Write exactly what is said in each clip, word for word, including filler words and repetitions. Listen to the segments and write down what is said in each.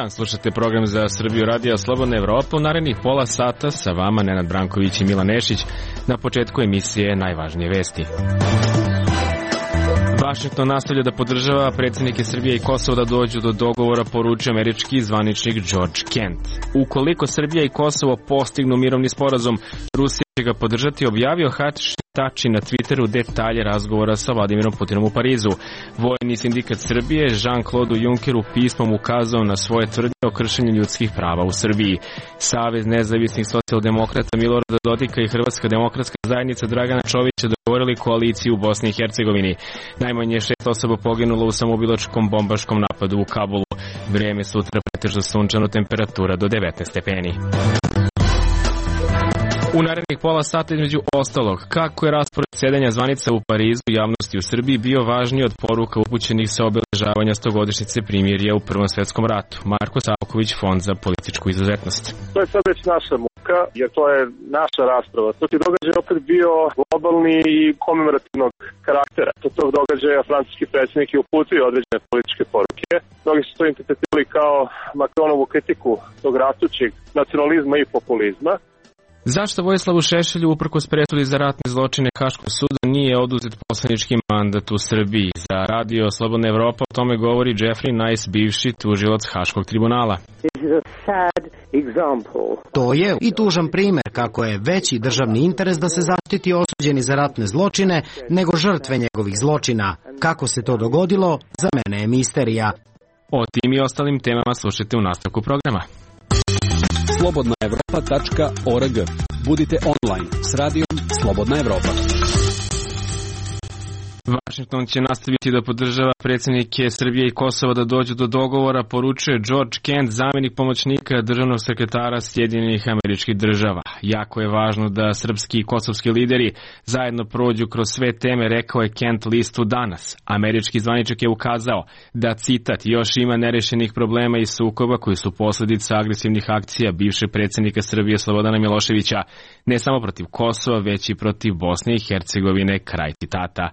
dan, slušate program za Srbiju Radio Slobodna Evropa. U narednih pola sata sa vama Nenad Branković i Milan Nešić. Na početku emisije najvažnije vesti. Vašington nastavlja da podržava predsjednike Srbije i Kosova da dođu do dogovora, poručio američki zvaničnik George Kent. Ukoliko Srbija i Kosovo postignu mirovni sporazum, Rusija će ga podržati, objavio Hašim Tači na Twitteru detalje razgovora sa Vladimirom Putinom u Parizu. Vojni sindikat Srbije Jean-Claude Junckeru pismom ukazao na svoje tvrdnje o kršenju ljudskih prava u Srbiji. Savez nezavisnih socijaldemokrata Milorada Dodika i Hrvatska demokratska zajednica Dragana Čovića dogovorili koaliciju u Bosni i Hercegovini. Najmanje šest osoba poginulo u samoubilačkom bombaškom napadu u Kabulu. Vrijeme sutra pretežno sunčano, temperatura do devetnaest stepeni. U narednih pola sata između ostalog, kako je raspored sjedanja zvanica u Parizu javnosti u Srbiji bio važniji od poruka upućenih sa obeležavanja stogodišnjice primirja u Prvom svjetskom ratu. Marko Savković, Fond za političku izuzetnost. To je sad već naša muka, jer to je naša rasprava. To ti događaj opet bio globalni i komemorativnog karaktera. Do tog događaja francuski predsjednik je uputio određene političke poruke. Mnogi su to interpretirali kao Macronovu kritiku tog rastućeg nacionalizma i populizma. Zašto Vojislavu Šešelju uprkos presudi za ratne zločine Haškog suda nije oduzet poslanički mandat u Srbiji? Za Radio Slobodna Evropa o tome govori Jeffrey Nice, bivši tužilac Haškog tribunala. To je i tužan primjer kako je veći državni interes da se zaštiti osuđeni za ratne zločine nego žrtve njegovih zločina. Kako se to dogodilo, za mene je misterija. O tim i ostalim temama slušajte u nastavku programa. slobodna evropa tačka org. Budite online s radijom Slobodna Evropa. Vašington će nastaviti da podržava predsjednike Srbije i Kosova da dođu do dogovora, poručuje George Kent, zamjenik pomoćnika državnog sekretara Sjedinjenih Američkih Država. Jako je važno da srpski i kosovski lideri zajedno prođu kroz sve teme, rekao je Kent listu danas. Američki zvaničnik je ukazao da, citat, još ima nerešenih problema i sukoba koji su posljedica agresivnih akcija bivšeg predsjednika Srbije Slobodana Miloševića, ne samo protiv Kosova, već i protiv Bosne i Hercegovine, kraj citata.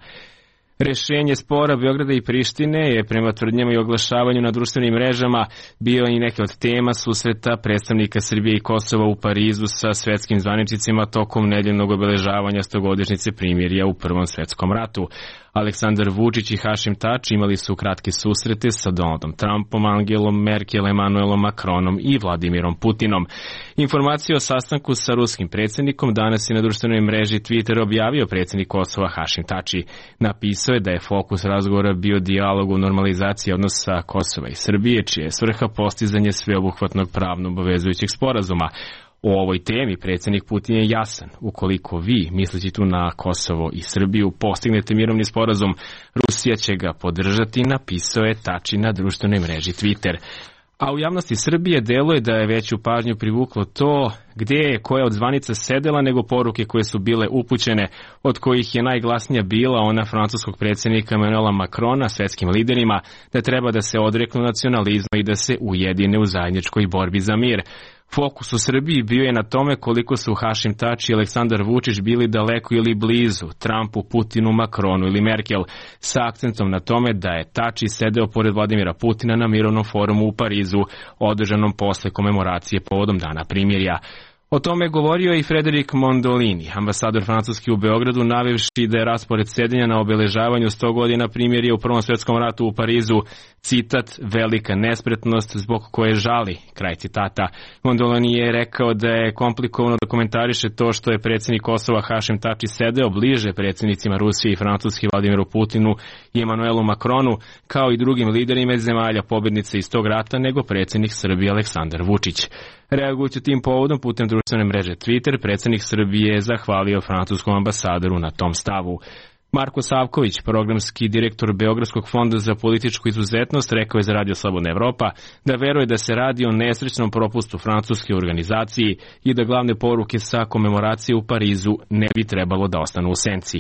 Rešenje spora Beograda i Prištine je prema tvrdnjama i oglašavanju na društvenim mrežama bio i neke od tema susreta predstavnika Srbije i Kosova u Parizu sa svetskim zvaničnicima tokom nedeljnog obeležavanja stogodišnjice primirja u Prvom svjetskom ratu. Aleksandar Vučić i Hašim Tači imali su kratke susrete sa Donaldom Trumpom, Angelom Merkel, Emanuelom Macronom i Vladimirom Putinom. Informaciju o sastanku sa ruskim predsjednikom danas je na društvenoj mreži Twitter objavio predsjednik Kosova Hašim Tači. Napisao je da je fokus razgovora bio dijalog u normalizaciji odnosa Kosova i Srbije, čija je svrha postizanje sveobuhvatnog pravno obavezujućeg sporazuma. O ovoj temi predsjednik Putin je jasan. Ukoliko vi, misleći tu na Kosovo i Srbiju, postignete mirovni sporazum, Rusija će ga podržati, napisao je Tači na društvenoj mreži Twitter. A u javnosti Srbije deluje da je veću pažnju privuklo to gdje je koja od zvanica sedela nego poruke koje su bile upućene, od kojih je najglasnija bila ona francuskog predsjednika Emanuela Macrona svetskim liderima da treba da se odreknu nacionalizma i da se ujedine u zajedničkoj borbi za mir. Fokus u Srbiji bio je na tome koliko su Hašim Tači i Aleksandar Vučić bili daleko ili blizu Trumpu, Putinu, Macronu ili Merkel, sa akcentom na tome da je Tači sedeo pored Vladimira Putina na mirovnom forumu u Parizu, održanom posle komemoracije povodom dana primirja. O tome govorio i Frederic Mondolini, ambasador Francuski u Beogradu, navevši da je raspored sedenja na obeležavanju sto godina primirja u Prvom svjetskom ratu u Parizu, citat, velika nespretnost zbog koje žali, kraj citata. Mondolini je rekao da je komplikovano da komentariše to što je predsjednik Kosova Hašim Tači sedeo bliže predsjednicima Rusije i Francuske Vladimiru Putinu i Emanuelu Macronu, kao i drugim liderima iz zemalja pobjednice iz tog rata, nego predsjednik Srbije Aleksandar Vučić. Reagujući tim povodom putem društvene mreže Twitter, predsjednik Srbije je zahvalio francuskom ambasadoru na tom stavu. Marko Savković, programski direktor Beogradskog fonda za političku izuzetnost, rekao je za Radio Slobodna Evropa da veruje da se radi o nesrećnom propustu francuske organizaciji i da glavne poruke sa komemoracije u Parizu ne bi trebalo da ostanu u senci.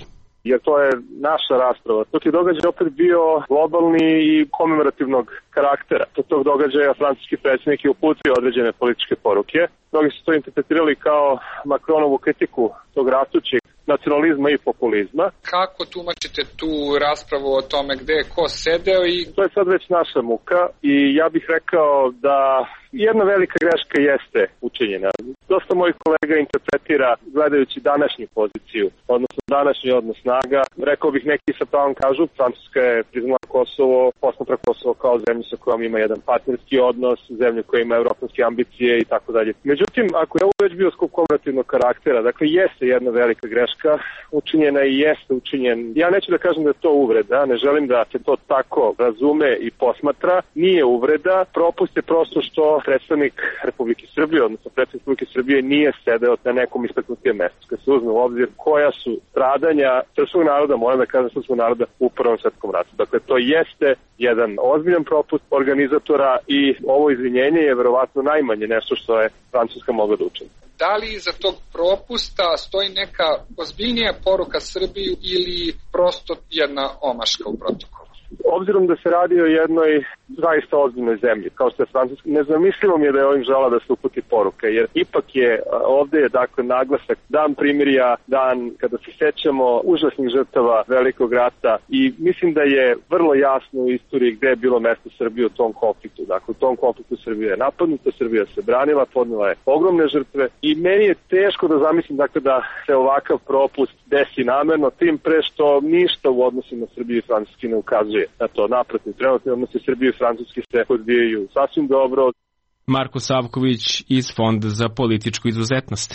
jer to je naša rasprava. Tog je događaj opet bio globalni i komemorativnog karaktera. Do tog događaja francuski predsjednik je uputio određene političke poruke. Mnogi su to interpretirali kao Macronovu kritiku tog rastućeg nacionalizma i populizma. Kako tumačite tu raspravu o tome gde je ko sedeo? I to je sad već naša muka i ja bih rekao da jedna velika greška jeste učinjena. Dosta mojih kolega interpretira gledajući današnju poziciju, odnosno današnji odnos snaga. Rekao bih, neki sa pravom kažu, Francuska je priznala Kosovo, posmatra Kosovo kao zemlju sa kojom ima jedan partnerski odnos, zemlju koja ima evropske ambicije i tako dalje. Međutim, ako je ovo već bio skup komemorativnog karaktera, dakle jeste jedna velika greška učinjena i jeste učinjen. Ja neću da kažem da je to uvreda, ne želim da se to tako razume i posmatra. Nije uvreda, propust je prosto što predstavnik Republike Srbije, odnosno predstavnik Republike Srbije nije sedeo na nekom istaknutijem mestu. Kad se uzme u obzir koja su stradanja srpskog naroda, moram da kažem srpskog naroda u Prvom svetskom ratu. Dakle, to jeste jedan ozbiljan propust organizatora i ovo izvinjenje je verovatno najmanje nešto što je Francuska mogla da učini. Da li iza tog propusta stoji neka ozbiljnija poruka Srbiji ili prosto jedna omaška u protokolu? Obzirom da se radi o jednoj zaista ozbiljnoj zemlji, kao što je Francuska, nezamislivo mi je da je ovim žela da se uputi poruka, jer ipak je, ovde je dakle naglasak dan primirja, dan kada se sećamo užasnih žrtava Velikog rata i mislim da je vrlo jasno u istoriji gde je bilo mesto Srbije u tom konfliktu. Dakle, u tom konfliktu Srbija je napadnuta, Srbija se branila, podnela je ogromne žrtve i meni je teško da zamislim dakle da se ovakav propust desi namerno, tim pre što ništa u odnosima Srbije i Francuske ne ukazuje na to. Naprotiv, trenutni odnosi Srbije i Francuske se odvijaju sasvim dobro. Marko Savković iz Fonda za političku izuzetnost.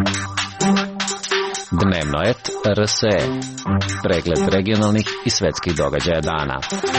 Dnevno et R S E. Pregled regionalnih i svetskih događaja dana.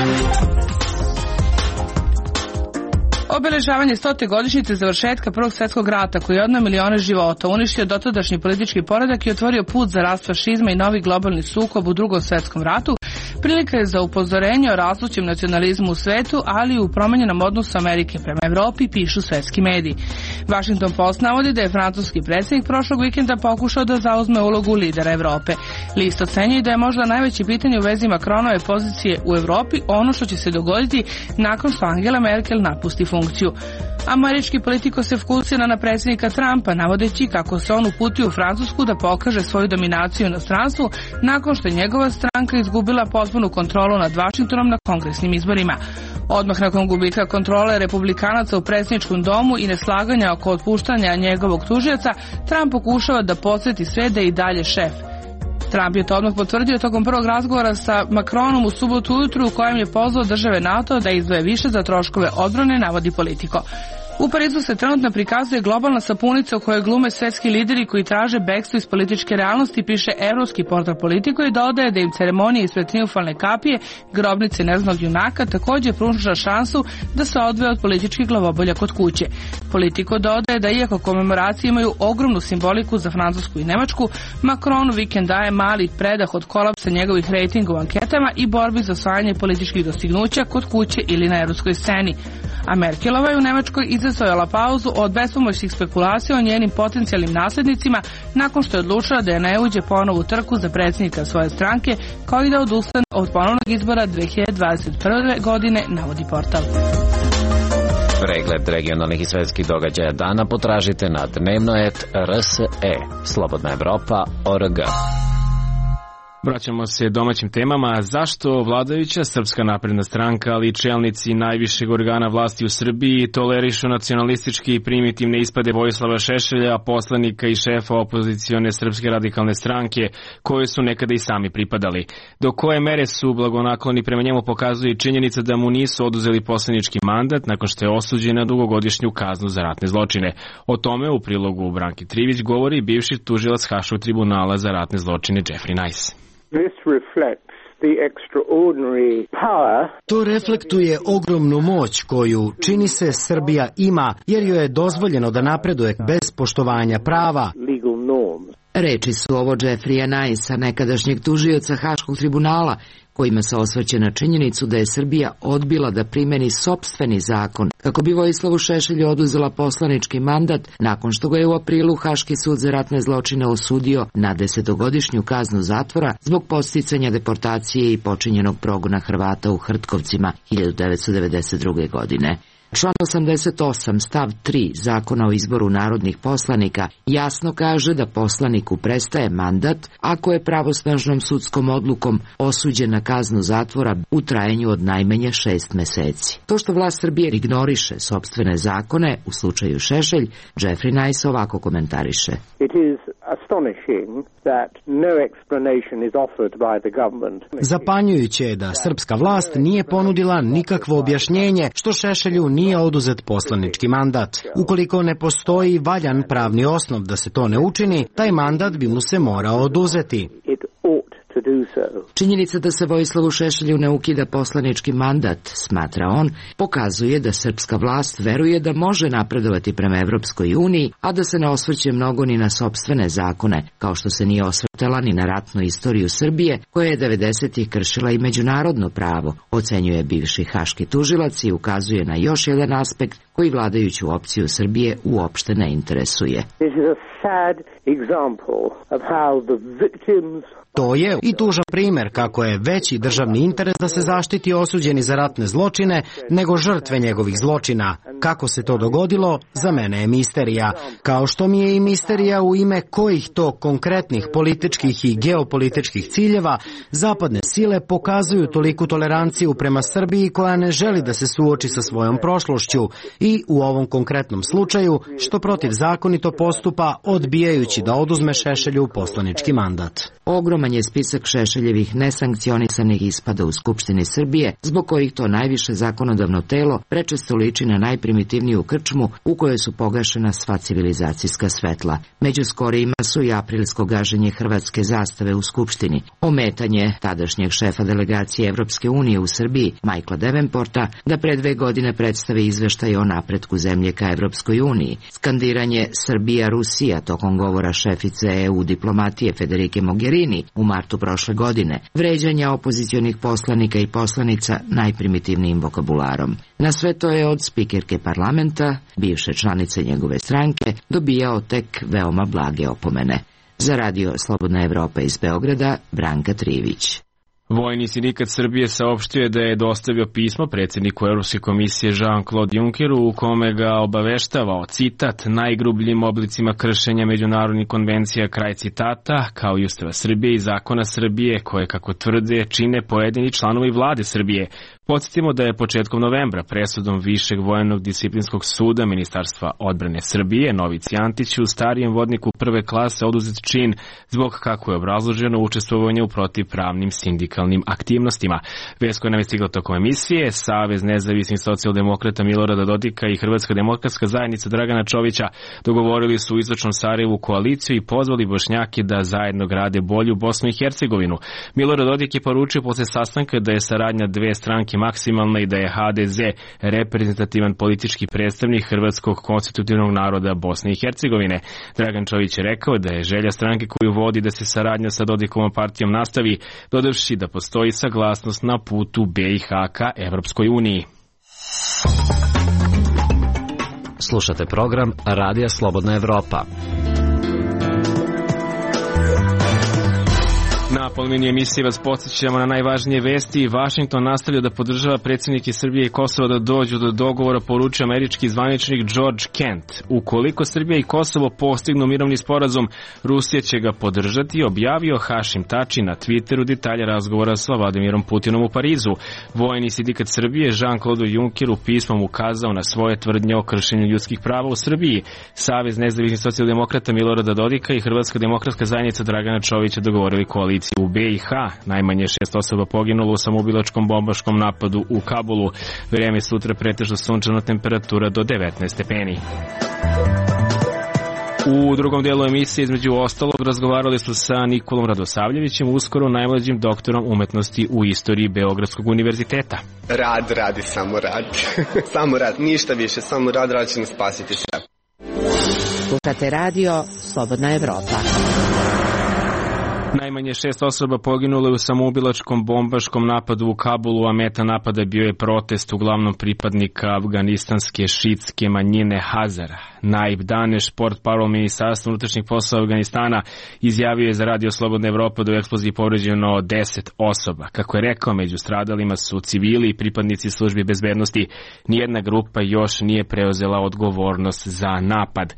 Obeležavanje stote godišnjice završetka Prvog svjetskog rata koji je odneo milione života, uništio dotadašnji politički poredak i otvorio put za rast fašizma i novi globalni sukob u Drugom svjetskom ratu, prilika je za upozorenje o rastućem nacionalizmu u svetu, ali i u promenjenom odnosu Amerike prema Evropi, pišu svetski mediji. Washington Post navodi da je francuski predsjednik prošlog vikenda pokušao da zauzme ulogu lidera Evrope. List ocenjuje da je možda najveće pitanje u vezi Macronove pozicije u Evropi ono što će se dogoditi nakon što Angela Merkel napusti funkciju. Američki politiko se fokusira na predsjednika Trumpa, navodeći kako se on uputio u Francusku da pokaže svoju dominaciju u inostranstvu nakon što je njegova stranka izgubila potpunu kontrolu nad Washingtonom na kongresnim izborima. Odmah nakon gubitka kontrole republikanaca u predsjedničkom domu i neslaganja oko otpuštanja njegovog tužioca, Trump pokušava da podsjeti sve da je i dalje šef. Trump je to odmah potvrdio tokom prvog razgovora sa Macronom u subotu ujutru u kojem je pozvao države NATO da izdvoje više za troškove odbrane, navodi Politico. U Parizu se trenutno prikazuje globalna sapunica u kojoj glume svetski lideri koji traže bekstvo iz političke realnosti, piše evropski portal Politico i dodaje da im ceremonije ispred trijumfalne kapije, grobnice neznanog junaka, također pruža šansu da se odvoje od političkih glavobolja kod kuće. Politico dodaje da iako komemoracije imaju ogromnu simboliku za Francusku i Nemačku, Macron vikend daje mali predah od kolapsa njegovih rejtinga u anketama i borbi za osvajanje političkih dostignuća kod kuće ili na evropskoj sceni. A Merkelova je u Nemačkoj izazvala pauzu od bespomoćnih spekulacija o njenim potencijalnim nasljednicima nakon što je odlučila da je ne uđe ponovu trku za predsjednika svoje stranke, kao i da odustane od ponovnog izbora dve hiljade dvadeset prve. godine, navodi portal. Pregled regionalnih i svetskih događaja dana potražite na dnevno et R S E. Slobodna Evropa точка org. Vraćamo se domaćim temama. Zašto vladajuća Srpska napredna stranka, ali i čelnici najvišeg organa vlasti u Srbiji tolerišu nacionalistički i primitivne ispade Vojislava Šešelja, poslanika i šefa opozicione Srpske radikalne stranke, koje su nekada i sami pripadali? Do koje mere su blagonakloni prema njemu pokazuje činjenica da mu nisu oduzeli poslanički mandat nakon što je osuđen na dugogodišnju kaznu za ratne zločine. O tome u prilogu Branki Trivić govori bivši tužilac Haškog tribunala za ratne zločine Jeffrey Nice. To reflektuje ogromnu moć koju, čini se, Srbija ima, jer joj je dozvoljeno da napreduje bez poštovanja prava. Reči su ovo Jeffreya Nicea, nekadašnjeg tužioca Haškog tribunala, kojima se osvrće na činjenicu da je Srbija odbila da primeni sopstveni zakon kako bi Vojislavu Šešelju oduzela poslanički mandat nakon što ga je u aprilu Haški sud za ratne zločine osudio na desetogodišnju kaznu zatvora zbog podsticanja deportacije i počinjenog progona Hrvata u Hrtkovcima hiljadu devetsto devedeset druge. godine. Član osamdeset osam stav tri Zakona o izboru narodnih poslanika jasno kaže da poslaniku prestaje mandat ako je pravosnažnom sudskom odlukom osuđen na kaznu zatvora u trajanju od najmanje šest meseci. To što vlast Srbije ignoriše sopstvene zakone, u slučaju Šešelj, Jeffrey Nice ovako komentariše. It is astonishing that no explanation is offered by the government. Zapanjujuće je da srpska vlast nije ponudila nikakvo objašnjenje što Šešelju nije oduzet poslanički mandat. Ukoliko ne postoji valjan pravni osnov da se to ne učini, taj mandat bi mu se morao oduzeti. Činjenica da se Vojislavu Šešelju ne ukida poslanički mandat, smatra on, pokazuje da srpska vlast veruje da može napredovati prema Evropskoj uniji, a da se ne osvrće mnogo ni na sopstvene zakone, kao što se nije osvrtala ni na ratnu istoriju Srbije, koja je devedesetih kršila i međunarodno pravo, ocenjuje bivši haški tužilac i ukazuje na još jedan aspekt koji vladajuću opciju Srbije uopšte ne interesuje. To je i tužan primer kako je veći državni interes da se zaštiti osuđeni za ratne zločine nego žrtve njegovih zločina. Kako se to dogodilo, za mene je misterija. Kao što mi je i misterija u ime kojih to konkretnih političkih i geopolitičkih ciljeva zapadne sile pokazuju toliku toleranciju prema Srbiji koja ne želi da se suoči sa svojom prošlošću i u ovom konkretnom slučaju što protivzakonito postupa odbijajući da oduzme Šešelju poslanički mandat. Ogroman je spisak Šešeljevih nesankcionisanih ispada u Skupštini Srbije, zbog kojih to najviše zakonodavno telo prečesto liči na najprimitivniju krčmu u kojoj su pogašena sva civilizacijska svetla. Među skorijima su i aprilsko gaženje hrvatske zastave u Skupštini, ometanje tadašnjeg šefa delegacije Evropske unije u Srbiji, Michaela Davenporta, da pre dve godine predstavi izveštaj o napretku zemlje ka Evropskoj uniji, skandiranje Srbija-Rusija tokom govora šefice E U diplomatije Federike Mogherini u martu prošle godine, vređanja opozicionih poslanika i poslanica najprimitivnijim vokabularom. Na sve to je od spikerke parlamenta, bivše članice njegove stranke, dobijao tek veoma blage opomene. Za radio Slobodna Evropa iz Beograda, Branka Trivić. Vojni sindikat Srbije saopštio je da je dostavio pismo predsjedniku Evropske komisije Jean-Claude Junckeru u kome ga obaveštava o, citat, najgrubljim oblicima kršenja međunarodnih konvencija, kraj citata, kao i Ustava Srbije i zakona Srbije, koje, kako tvrde, čine pojedini članovi vlade Srbije. Podsjetimo da je početkom novembra presudom Višeg vojnog disciplinskog suda Ministarstva odbrane Srbije Novici Antiću, starijem vodniku prve klase, oduzet čin zbog, kako je obrazloženo, učestvovanja u protivpravnim sindikalnim aktivnostima. Vest koja nam je stigla tokom emisije, Savez nezavisnih socijaldemokrata Milorada Dodika i Hrvatska demokratska zajednica Dragana Čovića dogovorili su u istočnom Sarajevu koaliciju i pozvali Bošnjake da zajedno grade bolju Bosnu i Hercegovinu. Milorad Dodik je poručio posle sastanka da je saradnja dve stranke maksimalna i da je H D Z reprezentativan politički predstavnik hrvatskog konstitutivnog naroda Bosne i Hercegovine. Dragan Čović je rekao da je želja stranke koju vodi da se saradnja sa Dodikovom partijom nastavi, dodavši da postoji saglasnost na putu B i H ka Evropskoj uniji. Slušate program Radija Slobodna Evropa. Na polovini emisije vas podsjećamo na najvažnije vesti. Vašington nastavlja da podržava predsjednike Srbije i Kosova da dođu do dogovora, poručio američki zvaničnik George Kent. Ukoliko Srbija i Kosovo postignu mirovni sporazum, Rusija će ga podržati, objavio Hašim Tači na Twitteru detalje razgovora sa Vladimirom Putinom u Parizu. Vojni sindikat Srbije Jean-Claude Junckeru pismom ukazao na svoje tvrdnje o kršenju ljudskih prava u Srbiji. Savez nezavisnih socijaldemokrata Milorada Dodika i Hrvatska demokratska zajednica Dragana Čovića dogovorili koaliciju u B i H. Najmanje šest osoba poginulo u samoubilačkom bombaškom napadu u Kabulu. Vrijeme sutra pretežno sunčana, temperatura do devetnaest stepeni. U drugom dijelu emisije između ostalog razgovarali smo sa Nikolom Radosavljevićem, uskoro najmlađim doktorom umetnosti u istoriji Beogradskog univerziteta. Rad, radi, samo rad. Samo rad, ništa više, samo rad, rad će nas spasiti sve. Slušate radio Slobodna Evropa. Najmanje šest osoba poginulo je u samoubilačkom bombaškom napadu u Kabulu, a meta napada bio je protest uglavnom pripadnika afganistanske šitske manjine Hazara. Naib Daneš, portparol Ministarstva unutrašnjih poslova Afganistana, izjavio je za Radio Slobodna Evropa da u eksploziji povređeno deset osoba. Kako je rekao, među stradalima su civili i pripadnici službi bezbednosti. Nijedna grupa još nije preuzela odgovornost za napad.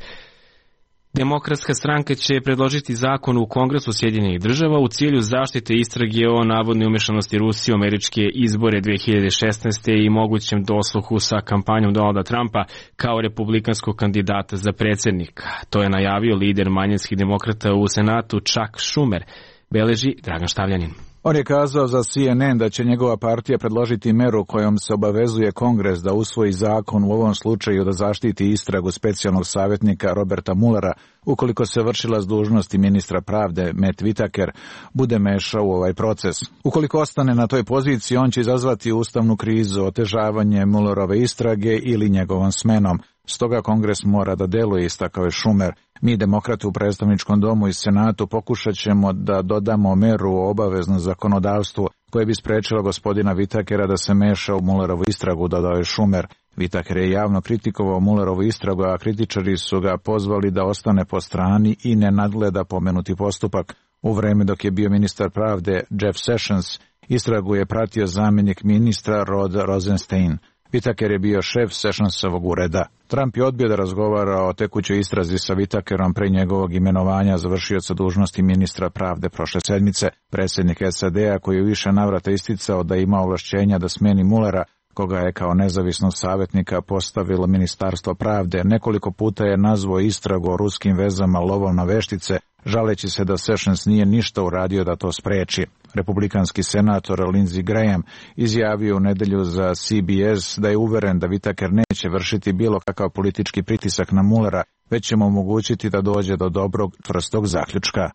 Demokratska stranka će predložiti zakon u Kongresu Sjedinjenih država u cilju zaštite istrage o navodnoj umešanosti Rusije u američke izbore dve hiljade šesnaeste. i mogućem dosluhu sa kampanjom Donalda Trumpa kao republikanskog kandidata za predsjednika. To je najavio lider manjinskih demokrata u Senatu Chuck Schumer, beleži Dragan Štavljanin. On je kazao za C N N da će njegova partija predložiti meru kojom se obavezuje Kongres da usvoji zakon u ovom slučaju da zaštiti istragu specijalnog savjetnika Roberta Muellera ukoliko se vršilac dužnosti ministra pravde Matt Whitaker bude mešao u ovaj proces. Ukoliko ostane na toj poziciji, on će izazvati ustavnu krizu, otežavanje Muellerove istrage ili njegovom smenom. Stoga Kongres mora da deluje, istakao je Schumer. Mi, demokrati u predstavničkom domu i Senatu, pokušat ćemo da dodamo meru o obaveznom zakonodavstvu koje bi sprečilo gospodina Whitakera da se meša u Muellerovu istragu, dodao je Schumer. Whitaker je javno kritikovao Muellerovu istragu, a kritičari su ga pozvali da ostane po strani i ne nadgleda pomenuti postupak. U vreme dok je bio ministar pravde Jeff Sessions, istragu je pratio zamjenik ministra Rod Rosenstein. Whitaker je bio šef Sessionsovog ureda. Trump je odbio da razgovara o tekućoj istrazi sa Whitakerom pre njegovog imenovanja za vršioca dužnosti ministra pravde prošle sedmice. Predsjednik S A D-a, koji je više navrata isticao da ima ovlašćenja da smeni Muellera, koga je kao nezavisnog savjetnika postavilo Ministarstvo pravde, nekoliko puta je nazvao istragu o ruskim vezama lovom na veštice, žaleći se da Sessions nije ništa uradio da to spreči. Republikanski senator Lindsey Graham izjavio u nedelju za C B S da je uveren da Whitaker neće vršiti bilo kakav politički pritisak na Muellera, već će mu omogućiti da dođe do dobrog, čvrstog zaključka.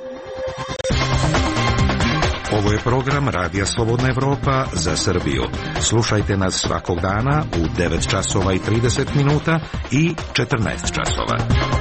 Ovo je program Radija Slobodna Evropa za Srbiju. Slušajte nas svakog dana u devet časova i trideset minuta i četrnaest časova.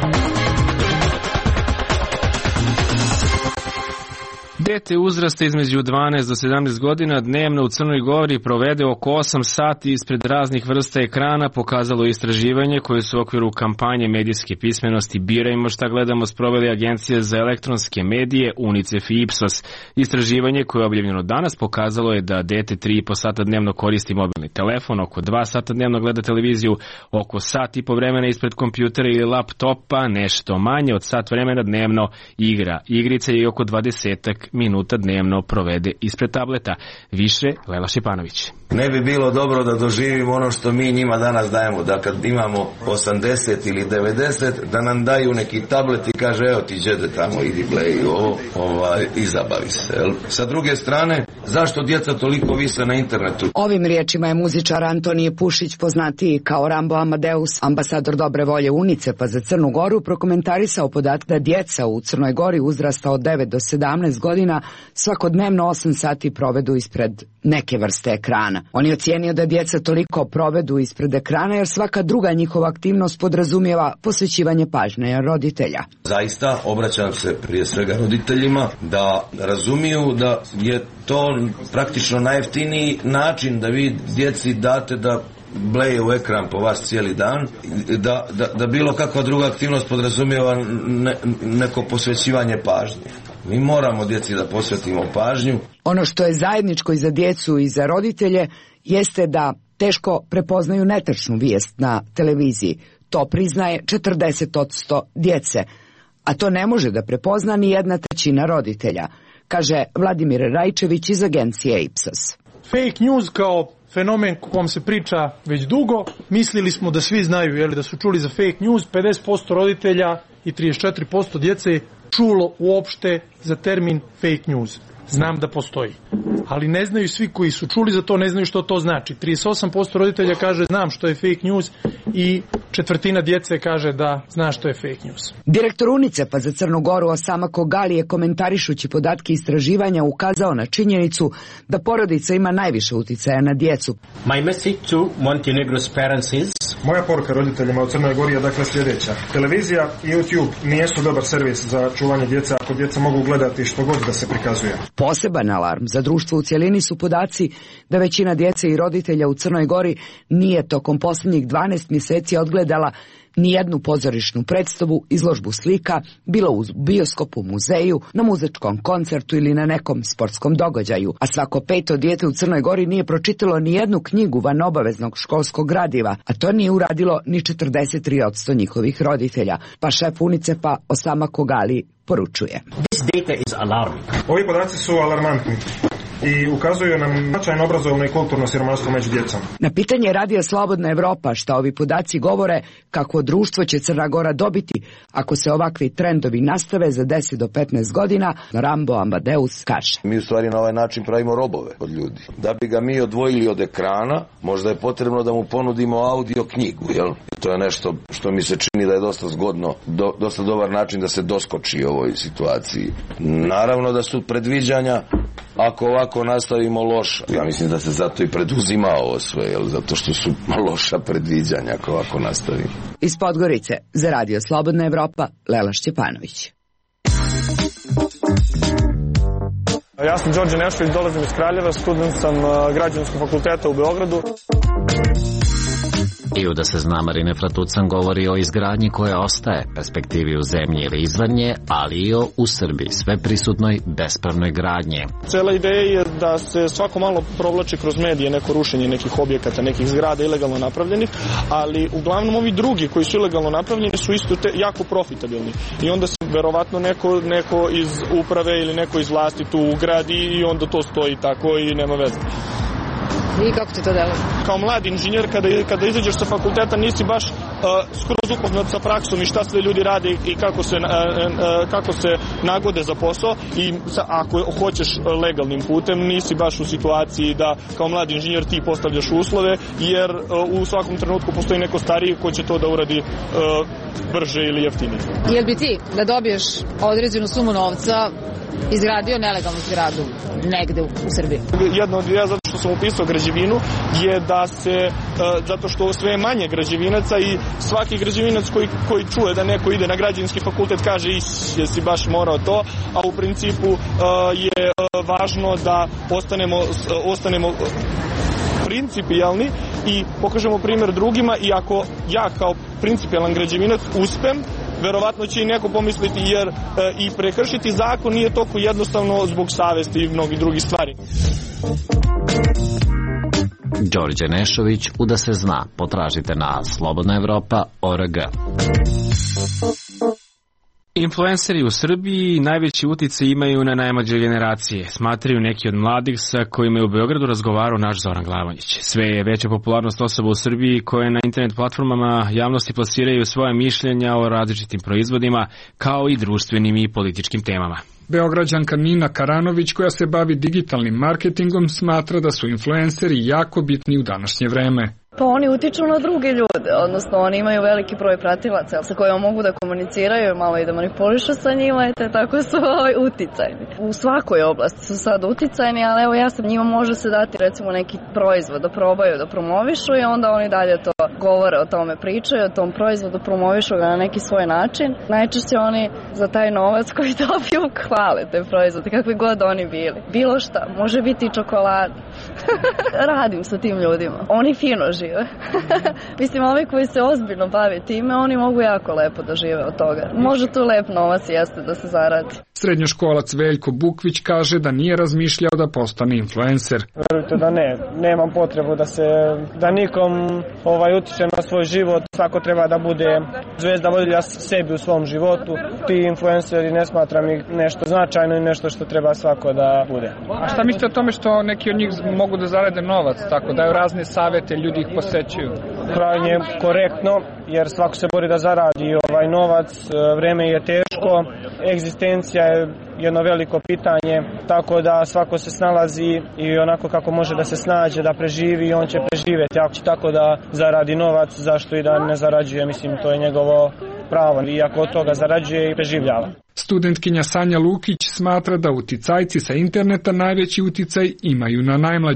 Dete uzrasta između dvanaest do sedamnaest godina dnevno u Crnoj Gori provede oko osam sati ispred raznih vrsta ekrana, pokazalo istraživanje koje su u okviru kampanje medijske pismenosti Birajmo šta gledamo sproveli Agencija za elektronske medije, UNICEF i Ipsos. Istraživanje koje je objavljeno danas pokazalo je da dete tri i po sata dnevno koristi mobilni telefon, oko dva sata dnevno gleda televiziju, oko sat i po vremena ispred kompjutera ili laptopa, nešto manje od sat vremena dnevno igra igrice i oko dvadesetak minuta dnevno provede ispred tableta. Više Lela Šipanović. Ne bi bilo dobro da doživimo ono što mi njima danas dajemo, da kad imamo osamdeset ili devedeset, da nam daju neki tablet i kaže evo ti đede tamo idi play ovo, ovaj, i zabavi se. Jel? Sa druge strane, zašto djeca toliko vise na internetu? Ovim riječima je muzičar Antonije Pušić, poznatiji kao Rambo Amadeus, ambasador dobre volje UNICEF-a za Crnu Goru, prokomentarisao podatak da djeca u Crnoj Gori uzrasta od devet do sedamnaest godina svakodnevno osam sati provedu ispred neke vrste ekrana. On je ocijenio da djeca toliko provedu ispred ekrana jer svaka druga njihova aktivnost podrazumijeva posvećivanje pažnje roditelja. Zaista obraćam se prije svega roditeljima da razumiju da je to praktično najjeftiniji način da vi djeci date da bleje u ekran po vas cijeli dan, da, da, da bilo kakva druga aktivnost podrazumijeva ne, neko posvećivanje pažnje. Mi moramo djeci da posvetimo pažnju. Ono što je zajedničko i za djecu i za roditelje jeste da teško prepoznaju netačnu vijest na televiziji. To priznaje četrdeset posto djece, a to ne može da prepozna ni jedna trećina roditelja, kaže Vladimir Rajčević iz agencije Ipsos. Fake news kao fenomen o kom se priča već dugo, mislili smo da svi znaju, jeli, da su čuli za fake news, pedeset posto roditelja i trideset četiri posto djece čulo uopšte za termin fake news. Znam da postoji, ali ne znaju svi koji su čuli za to, ne znaju što to znači. trideset osam posto roditelja kaže znam što je fake news i četvrtina djece kaže da zna što je fake news. Direktor UNICEF-a za Crnu Goru Osama Kogali je komentarišući podatke istraživanja ukazao na činjenicu da porodica ima najviše uticaja na djecu. My message to Montenegro's parents is Moja poruka roditeljima u Crnoj Gori je dakle sljedeća. Televizija i YouTube nijesu dobar servis za čuvanje djece ako djeca mogu gledati što god da se prikazuje. Poseban alarm za društvo u cjelini su podaci da većina djece i roditelja u Crnoj Gori nije tokom posljednjih dvanaest mjeseci odgledala nijednu pozorišnu predstavu, izložbu slika, bilo u bioskopu, muzeju, na muzičkom koncertu ili na nekom sportskom događaju, a svako peto dijete u Crnoj Gori nije pročitalo nijednu knjigu van obaveznog školskog gradiva, a to nije uradilo ni četrdeset tri posto njihovih roditelja, pa šef UNICEF-a Osama Kogali poručuje. Ovi podaci su alarmantni i ukazuju nam značajno obrazovno i kulturno siromaštvo među djecom. Na pitanje Radija Slobodna Evropa šta ovi podaci govore, kakvo društvo će Crna Gora dobiti ako se ovakvi trendovi nastave za deset do petnaest godina, Rambo Amadeus kaže. Mi u stvari na ovaj način pravimo robove od ljudi. Da bi ga mi odvojili od ekrana, možda je potrebno da mu ponudimo audio knjigu, jel? To je nešto što mi se čini da je dosta zgodno, do, dosta dobar način da se doskoči ovoj situaciji. Naravno da su predviđanja, ako ovako nastavimo loša. Ja mislim da se zato i preduzima ovo sve, jel? Zato što su loša predviđanja ako ovako nastavimo. Iz Podgorice, za Radio Slobodna Evropa, Lela Šćepanović. Ja sam Đorđe Nešović, dolazim iz Kraljeva, student sam Građevinskog fakulteta u Beogradu. I u Da se zna, Marine Fratucan govori o izgradnji koja ostaje, perspektivi u zemlji ili izvan nje, ali i o u Srbiji sve prisutnoj bespravnoj gradnje. Cela ideja je da se svako malo provlači kroz medije neko rušenje nekih objekata, nekih zgrada ilegalno napravljenih, ali uglavnom ovi drugi koji su ilegalno napravljeni su isto te, jako profitabilni. I onda se verovatno neko, neko iz uprave ili neko iz vlasti tu ugradi i onda to stoji tako i nema veze. I kako ti to deluje? Kao mlad inženjer, kada, kada izađeš sa fakulteta, nisi baš uh, skroz upoznat sa praksom i šta sve ljudi rade i kako se, uh, uh, kako se nagode za posao. I sa, ako hoćeš legalnim putem, nisi baš u situaciji da kao mlad inženjer ti postavljaš uslove, jer uh, u svakom trenutku postoji neko stariji ko će to da uradi uh, brže ili jeftinije. Jel bi ti da dobiješ određenu sumu novca izgradio nelegalnu zgradu negde u, u Srbiji? Jedna od ideja, zato što sam upisao građevinu, je da se, uh, zato što sve je manje građevinaca i svaki građevinac koji, koji čuje da neko ide na građevinski fakultet kaže is, jesi baš morao to, a u principu uh, je uh, važno da ostanemo, uh, ostanemo uh, principijalni i pokažemo primjer drugima, i ako ja kao principijalan građevinac uspem, verovatno će i neko pomisliti, jer e, i prekršiti zakon nije toliko jednostavno zbog savesti i mnogih drugih stvari. Đorđe Nešović, u Da se zna, potražite na slobodna evropa tačka org. Influenceri u Srbiji najveći uticaj imaju na najmlađe generacije, smatraju neki od mladih sa kojima je u Beogradu razgovarao naš Zoran Glavonjić. Sve je veća popularnost osoba u Srbiji koje na internet platformama javnosti plasiraju svoje mišljenja o različitim proizvodima, kao i društvenim i političkim temama. Beograđanka Nina Karanović, koja se bavi digitalnim marketingom, smatra da su influenceri jako bitni u današnje vreme. Pa oni utiču na druge ljude, odnosno oni imaju veliki broj pratilaca sa kojima mogu da komuniciraju, malo i da manipulišu sa njima, te tako su ovaj, uticajni. U svakoj oblasti su sad uticajni, ali evo ja sam njima može se dati recimo neki proizvod da probaju, da promovišu, i onda oni dalje to govore o tome, pričaju o tom proizvodu, promovišu ga na neki svoj način. Najčešće oni za taj novac koji dobiju hvale te proizvode, kakvi god oni bili. Bilo šta, može biti i čokolada. Radim sa tim ljudima. Oni fino žive. Mislim, ovi koji se ozbiljno bave time, oni mogu jako lepo da žive od toga. Može tu lep novac jeste da se zaradi. Srednjoškolac Veljko Bukvić kaže da nije razmišljao da postane influencer. Verujte da ne, nemam potrebu da se, da nikom ovaj utiče na svoj život. Svako treba da bude zvezda vodilja sebi u svom životu. Ti influenceri ne smatram ih nešto značajno i nešto što treba svako da bude. A šta mislite o tome što neki od njih mogu da zarade novac, tako daju razne savete, ljudi ih posećuju? Krajnje korektno, jer svako se bori da zaradi ovaj novac, vreme je teško, egzistencija je jedno veliko pitanje, tako da svako se snalazi i onako kako može da se snađe, da preživi, on će preživjeti. Ako će tako da zaradi novac, zašto i da ne zarađuje, mislim, to je njegovo pravo, i ako od toga zarađuje i preživljava. Studentkinja Sanja Lukić smatra da uticajci sa interneta najveći uticaj imaju na najmlađe.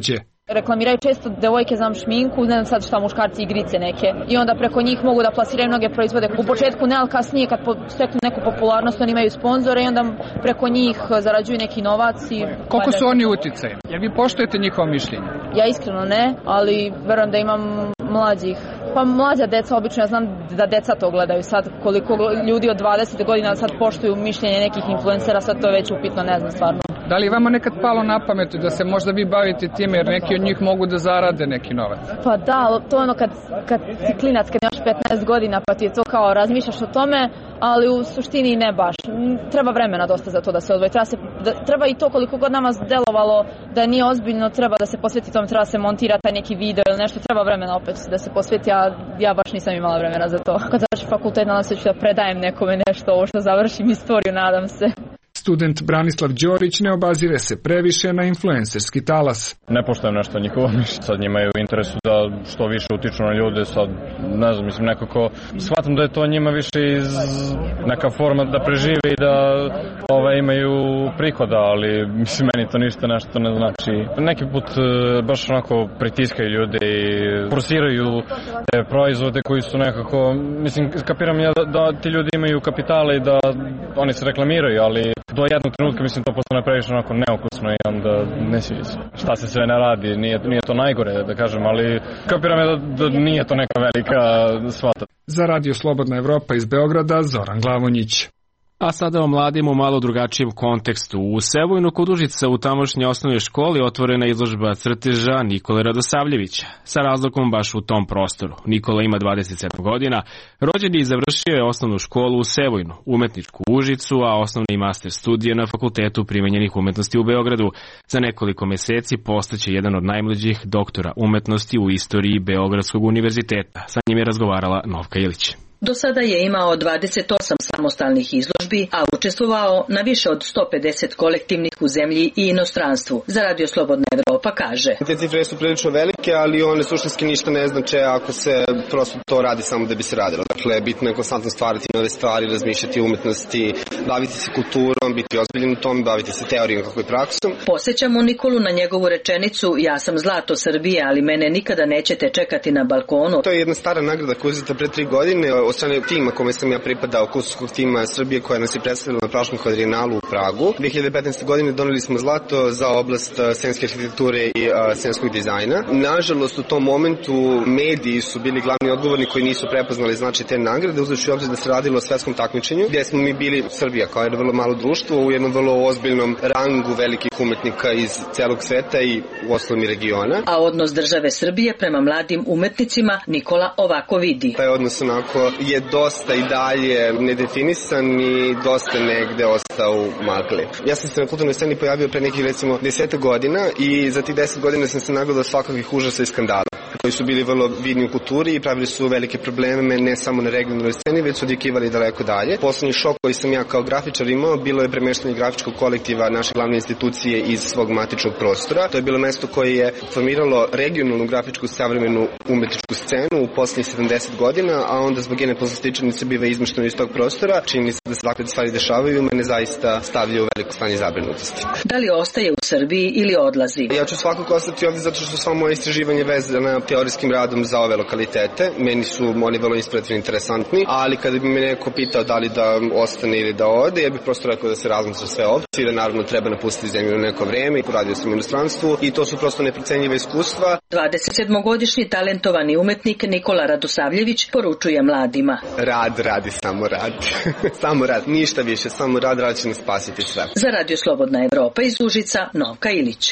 Reklamiraju često devojke znam šminku, ne znam sad šta muškarci igrice neke i onda preko njih mogu da plasiraju mnoge proizvode. U početku ne, ali kasnije kad steknu neku popularnost oni imaju sponzore i onda preko njih zarađuju neki novac. I koliko su oni uticaj? Jel vi poštujete njihovo mišljenje? Ja iskreno ne, ali verujem da imam mlađih. Pa mlađa deca, obično ja znam da deca to gledaju sad, koliko ljudi od dvadeset godina sad poštuju mišljenje nekih influencera, sad to je već upitno, ne znam stvarno. Da li vama nekad palo na pamet da se možda vi bavite time jer neki od njih mogu da zarade neki novac? Pa da, to je ono kad, kad si klinac, kad imaš petnaest godina pa ti je to kao razmišljaš o tome, ali u suštini ne baš. Treba vremena dosta za to da se odvoji. Treba, se, da, treba i to koliko god nama delovalo da nije ozbiljno, treba da se posveti tome, treba da se montira taj neki video ili nešto, treba vremena opet da se posveti, a ja baš nisam imala vremena za to. Kad završim fakultet, nadam se ću da predajem nekome nešto, ovo što završim istoriju, nadam se. Student Branislav Đorić ne obazire se previše na influencerski talas. Ne poštujem nešto njihovo mišljenje, sad njima je u interesu da što više utiču na ljude, sad ne znam, mislim nekako shvatam da je to njima više iz neka forma da prežive i da ovaj, imaju prihoda, ali mislim meni to ništa nešto ne znači. Neki put baš onako pritiskaju ljude i forsiraju te proizvode koji su nekako, mislim kapiram ja da, da ti ljudi imaju kapitale i da oni se reklamiraju, ali do jednog trenutka mislim to postane previše onako neukusno i onda ne sviđa se. Šta se sve ne radi, nije, nije to najgore da kažem, ali kapiram je da, da nije to neka velika svata. Za Radio Slobodna Evropa iz Beograda, Zoran Glavonjić. A sada o mladim u malo drugačijem kontekstu. U Sevojnu kod Užica u tamošnjoj osnovnoj školi otvorena izložba crteža Nikole Radosavljevića, sa razlogom baš u tom prostoru. Nikola ima dvadeset sedam godina, rođen je i završio je osnovnu školu u Sevojnu, umetničku u Užicu, a osnovne i master studije na Fakultetu primenjenih umetnosti u Beogradu. Za nekoliko meseci postaće jedan od najmlađih doktora umetnosti u istoriji Beogradskog univerziteta. Sa njim je razgovarala Novka Ilić. Do sada je imao dvadeset osam samostalnih izložbi, a učestvovao na više od sto pedeset kolektivnih u zemlji i inostranstvu. Za Radio Slobodna Evropa kaže: Te cifre su prilično velike, ali one suštinski ništa ne znače ako se prosto to radi samo da bi se radilo. Dakle, bitno je konstantno stvarati nove stvari, razmišljati o umetnosti, baviti se kulturom, biti ozbiljen u tom, baviti se teorijom kako i praksom. Posjećamo Nikolu na njegovu rečenicu: ja sam zlato Srbije, ali mene nikada nećete čekati na balkonu. To je jedna stara nagrada koja je uzeta pre tri godine od strane tima kome sam ja pripadao, kustoskog tima Srbije koja nas je predstavila na prošlom kvadrienalu u Pragu. dve hiljade petnaeste. godine doneli smo zlato za oblast scenske arhitekture i uh, scenskog dizajna. Nažalost, u tom momentu mediji su bili glavni odgovorni koji nisu prepoznali značaj te nagrade, uzevši u obzir da se radilo o svetskom takmičenju, gdje smo mi bili Srbija kao jedno vrlo malo društvo u jednom vrlo ozbiljnom rangu velikih umetnika iz celog sveta i u osnovom i regiona. A odnos države Srbije prema mladim umetnicima Nikola ovako vidi. Taj odnos onako je dosta i dalje nedefinisan i dosta negde ostao u magli. Ja sam se na kulturnoj sceni pojavio pre nekih recimo deset godina i za tih deset godina sam se nagledao svakakvih užasa i skandala koji su bili vrlo vidni u kulturi i pravili su velike probleme ne samo na regionalnoj sceni, već su odjekivali daleko dalje. Poslednji šok koji sam ja kao grafičar imao bilo je premeštanje grafičkog kolektiva naše glavne institucije iz svog matičnog prostora. To je bilo mesto koje je formiralo regionalnu grafičku savremenu umetničku scenu u poslednjih sedamdeset godina, a onda zbog jedne poslastičanice biva izmešteno iz tog prostora. Čini se da se takve stvari dešavaju, mene zaista stavlja u veliko stanje zabrinutosti. Da li ostaje u Srbiji ili odlazi? Ja ću svakako ostati ovdje zato što sva moja istraživanje vezana teorijskim radom za ove lokalitete. Meni su oni vrlo inspirativni, interesantni, ali kada bi me neko pitao da li da ostane ili da ode, ja bih prosto rekao da se razmatra sve opcije, da naravno treba napustiti zemlju na neko vreme, radio sam u inostranstvu i to su prosto neprocenjiva iskustva. dvadesetsedmogodišnji talentovani umetnik Nikola Radosavljević poručuje mladima: Rad, radi, samo rad. Samo rad, ništa više, samo rad, rad će nas spasiti sve. Za Radio Slobodna Evropa iz Užica, Novka Ilić.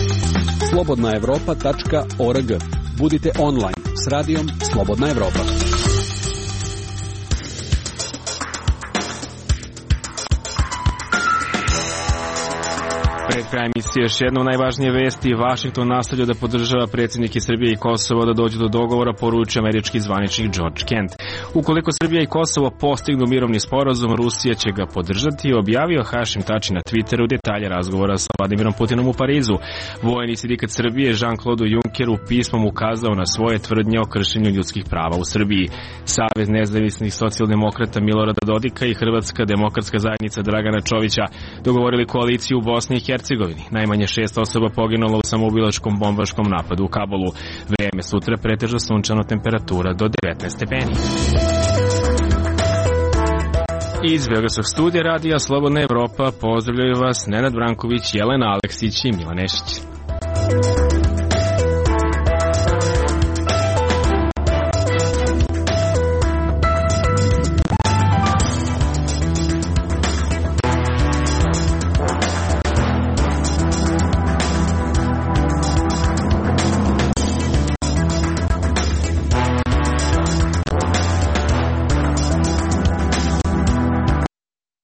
slobodna evropa tačka org. Budite online s radijom Slobodna Evropa. Pred krajem emisije još jednom najvažnije vesti. Vašington nastavlja da podržava predsjednike Srbije i Kosova da dođu do dogovora, poručuje američki zvaničnik George Kent. Ukoliko Srbija i Kosovo postignu mirovni sporazum, Rusija će ga podržati, objavio Hašim Tači na Twitteru detalje razgovora sa Vladimirom Putinom u Parizu. Vojni sindikat Srbije Jean-Claude Junckeru pismom ukazao na svoje tvrdnje o kršenju ljudskih prava u Srbiji. Savez nezavisnih socijaldemokrata Milorada Dodika i Hrvatska demokratska zajednica Dragana Čovića dogovorili koaliciju u Bosni i Hercegovini. Najmanje šest osoba poginulo u samoubilačkom bombaškom napadu u Kabulu. Vreme sutra pretežno sunčano, temperatura do devetnaest stepeni. Iz Beogradskog studija radija Slobodna Evropa pozdravljaju vas Nenad Branković, Jelena Aleksić i Milan Nešić.